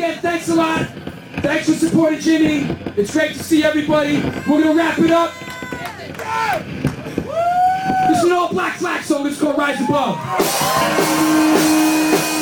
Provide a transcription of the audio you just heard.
again, thanks a lot. Thanks for supporting Jimmy. It's great to see everybody. We're gonna wrap it up. This is an all Black Flag song. It's called Rise Above.